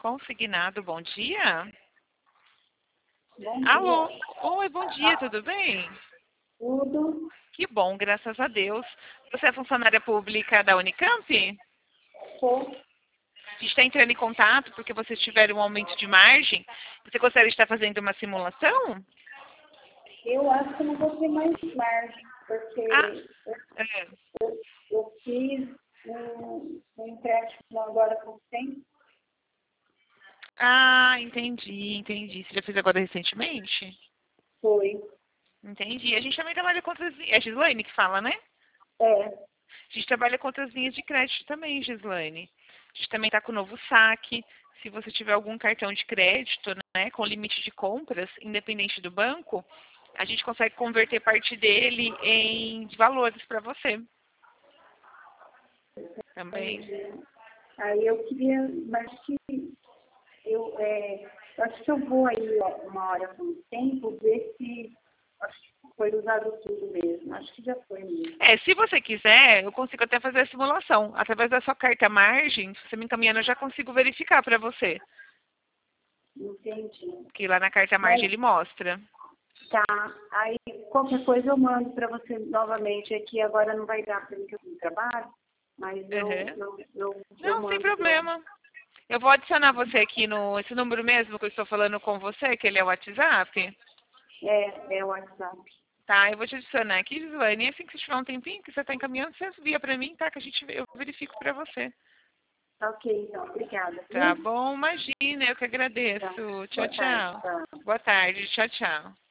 Consignado, bom dia. Bom Alô? dia. Oi, bom dia, tudo bem? Tudo. Que bom, graças a Deus. Você é funcionária pública da Unicamp? Sou. A gente está entrando em contato porque vocês tiveram um aumento de margem. Você gostaria de estar fazendo uma simulação? Eu acho que não vou ter mais margem, porque Ah, é. eu fiz um empréstimo agora com 100. Entendi. Você já fez agora recentemente? Foi. Entendi. A gente também trabalha com outras linhas. É a Gislaine que fala, né? É. A gente trabalha com outras linhas de crédito também, Gislaine. A gente também está com o novo saque. Se você tiver algum cartão de crédito, né, com limite de compras, independente do banco, a gente consegue converter parte dele em valores para você. Também. Entendi. Aí eu queria, mas que eu acho que eu vou aí uma hora com o tempo ver se acho que foi usado tudo mesmo. Acho que já foi mesmo. Se você quiser, eu consigo até fazer a simulação. Através da sua carta margem, se você me encaminhando, eu já consigo verificar para você. Entendi. Que lá na carta margem Mas ele mostra. tá, aí qualquer coisa eu mando para você novamente. Aqui agora não vai dar para mim que eu tenho trabalho, mas Uhum. eu Não, sem mando. problema. Eu vou adicionar você aqui no esse número mesmo que eu estou falando com você, que ele é o WhatsApp. É o WhatsApp. Tá, eu vou te adicionar aqui, Gislaine. E assim que você tiver um tempinho que você está encaminhando, você envia para mim, tá? Que eu verifico para você. Tá ok, então. Obrigada, Tá viu? bom? Imagina, eu que Tá. agradeço. Tchau, Boa tarde. tchau. Tá. Boa tarde, tchau, tchau.